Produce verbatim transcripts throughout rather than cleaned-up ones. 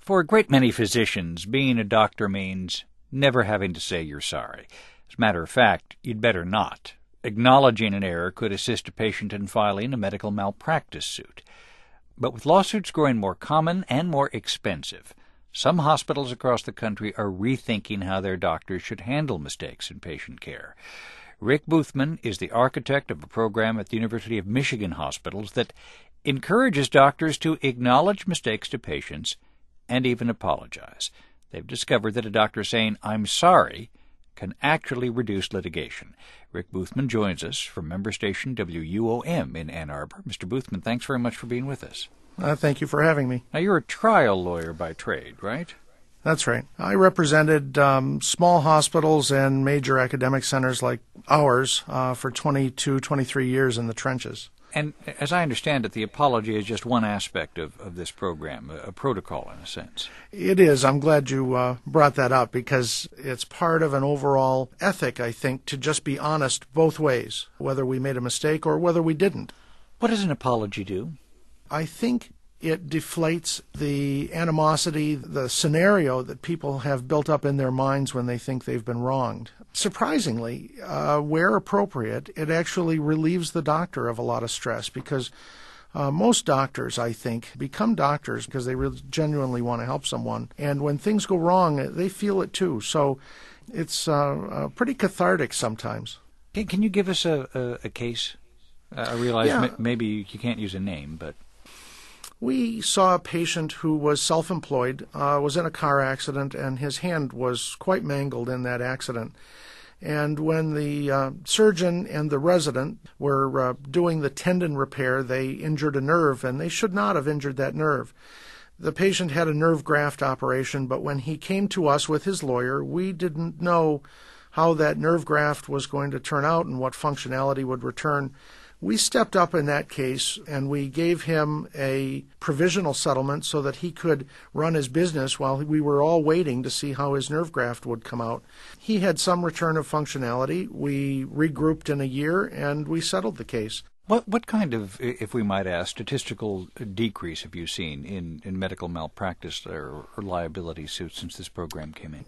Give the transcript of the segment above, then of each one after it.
For a great many physicians, being a doctor means never having to say you're sorry. As a matter of fact, you'd better not. Acknowledging an error could assist a patient in filing a medical malpractice suit. But with lawsuits growing more common and more expensive, some hospitals across the country are rethinking how their doctors should handle mistakes in patient care. Rick Boothman is the architect of a program at the University of Michigan hospitals that encourages doctors to acknowledge mistakes to patients and even apologize. They've discovered that a doctor saying, "I'm sorry," can actually reduce litigation. Rick Boothman joins us from member station W U O M in Ann Arbor. Mister Boothman, thanks very much for being with us. Uh, thank you for having me. Now, you're a trial lawyer by trade, right? That's right. I represented um, small hospitals and major academic centers like ours uh, for twenty-two, twenty-three years in the trenches. And as I understand it, the apology is just one aspect of, of this program, a, a protocol in a sense. It is. I'm glad you uh, brought that up because it's part of an overall ethic, I think, to just be honest both ways, whether we made a mistake or whether we didn't. What does an apology do? I think it deflates the animosity, the scenario that people have built up in their minds when they think they've been wronged. Surprisingly, uh, where appropriate, it actually relieves the doctor of a lot of stress because uh, most doctors, I think, become doctors because they really genuinely want to help someone. And when things go wrong, they feel it too. So it's uh, uh, pretty cathartic sometimes. Can, can you give us a, a, a case? Uh, I realize yeah. m- maybe you can't use a name, but... We saw a patient who was self-employed, uh, was in a car accident, and his hand was quite mangled in that accident. And when the uh, surgeon and the resident were uh, doing the tendon repair, they injured a nerve, and they should not have injured that nerve. The patient had a nerve graft operation, but when he came to us with his lawyer, we didn't know how that nerve graft was going to turn out and what functionality would return. We stepped up in that case and we gave him a provisional settlement so that he could run his business while we were all waiting to see how his nerve graft would come out. He had some return of functionality. We regrouped in a year and we settled the case. What what kind of, if we might ask, statistical decrease have you seen in, in medical malpractice or, or liability suits since this program came in?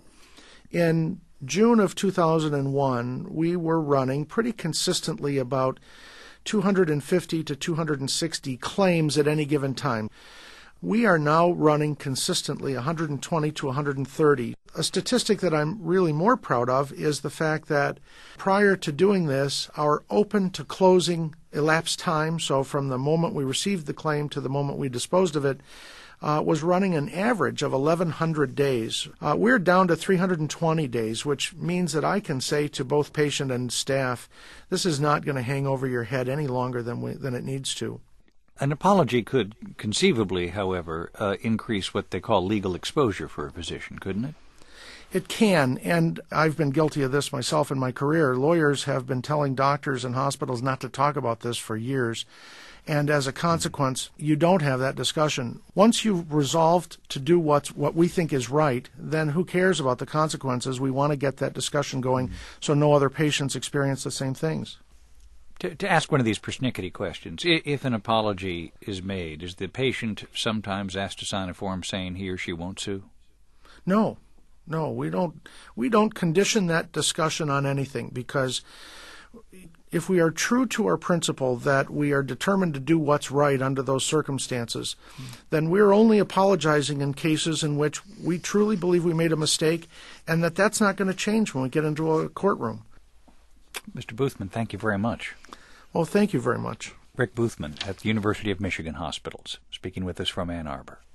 In June of two thousand one, we were running pretty consistently about two hundred fifty to two hundred sixty claims at any given time. We are now running consistently one hundred twenty to one hundred thirty. A statistic that I'm really more proud of is the fact that prior to doing this, our open to closing elapsed time, so from the moment we received the claim to the moment we disposed of it, Uh, was running an average of eleven hundred days. Uh, we're down to three hundred twenty days, which means that I can say to both patient and staff, this is not going to hang over your head any longer than we, than it needs to. An apology could conceivably, however, uh, increase what they call legal exposure for a physician, couldn't it? It can, and I've been guilty of this myself in my career. Lawyers have been telling doctors and hospitals not to talk about this for years. And as a consequence, you don't have that discussion. Once you've resolved to do what's, what we think is right, then who cares about the consequences? We want to get that discussion going so no other patients experience the same things. To, to ask one of these persnickety questions, if an apology is made, is the patient sometimes asked to sign a form saying he or she won't sue? No, no, we don't. We don't condition that discussion on anything because if we are true to our principle that we are determined to do what's right under those circumstances, mm. then we're only apologizing in cases in which we truly believe we made a mistake and that that's not going to change when we get into a courtroom. Mister Boothman, thank you very much. Well, thank you very much. Rick Boothman at the University of Michigan Hospitals, speaking with us from Ann Arbor.